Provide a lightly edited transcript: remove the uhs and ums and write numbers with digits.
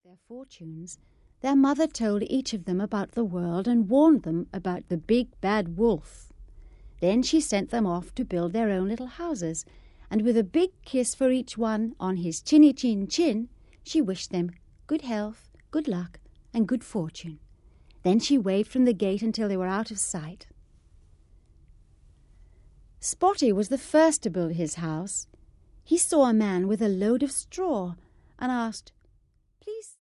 their fortunes, their mother told each of them about the world and warned them about the big bad wolf. Then she sent them off to build their own little houses, and with a big kiss for each one on his chinny chin chin, she wished them good health, good luck, and good fortune. Then she waved from the gate until they were out of sight. Spotty was the first to build his house. He saw a man with a load of straw and asked, "Please